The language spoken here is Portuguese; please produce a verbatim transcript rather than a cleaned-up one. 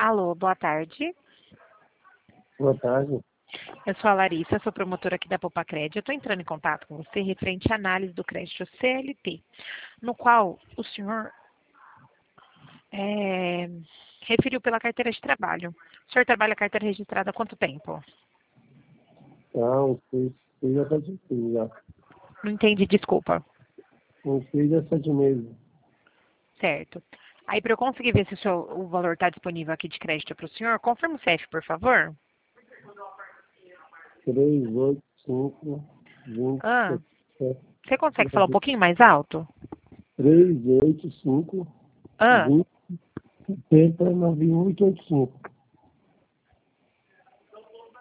Alô, boa tarde. Boa tarde. Eu sou a Larissa, sou promotora aqui da Popacred. Eu estou entrando em contato com você referente à análise do crédito C L T, no qual o senhor é, referiu pela carteira de trabalho. O senhor trabalha carteira registrada há quanto tempo? Não, fiz, fiz há sete meses já. Não entendi, desculpa. Eu fiz há sete meses. Certo. Aí, para eu conseguir ver se o, seu, o valor está disponível aqui de crédito para o senhor, confirma o C E F, por favor. três, oito, cinco, vinte, Ah, sete, você consegue falar um pouquinho mais alto? três, oito, cinco, Ah, vinte, setenta, nove, oito, oito, cinco.